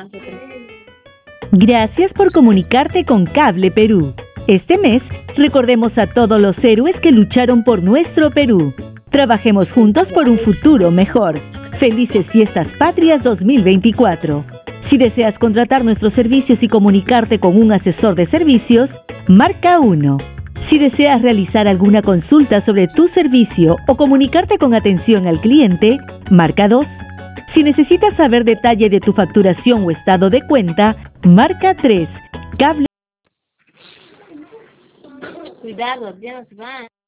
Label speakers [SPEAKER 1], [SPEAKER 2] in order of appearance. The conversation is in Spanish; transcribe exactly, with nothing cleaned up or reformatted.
[SPEAKER 1] Gracias por comunicarte con Cable Perú. Este mes, recordemos a todos los héroes que lucharon por nuestro Perú. Trabajemos juntos por un futuro mejor. Felices Fiestas Patrias dos mil veinticuatro. Si deseas contratar nuestros servicios y comunicarte con un asesor de servicios, marca uno. Si deseas realizar alguna consulta sobre tu servicio o comunicarte con atención al cliente, marca dos. Si necesitas saber detalle de tu facturación o estado de cuenta, marca tres. Cable.
[SPEAKER 2] Cuidado, ya nos van.